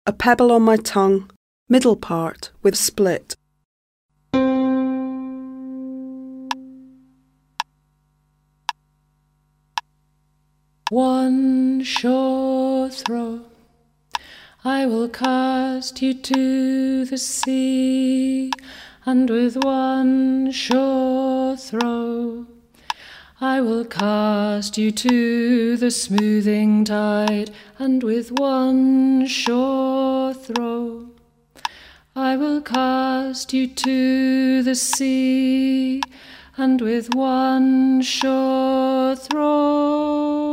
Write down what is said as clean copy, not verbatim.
A pebble on my tongue, middle part with split. One short throw, I will cast you to the sea, and with one short throw, I will cast you to the smoothing tide, and with one short throw, I will cast you to the sea, and with one short throw,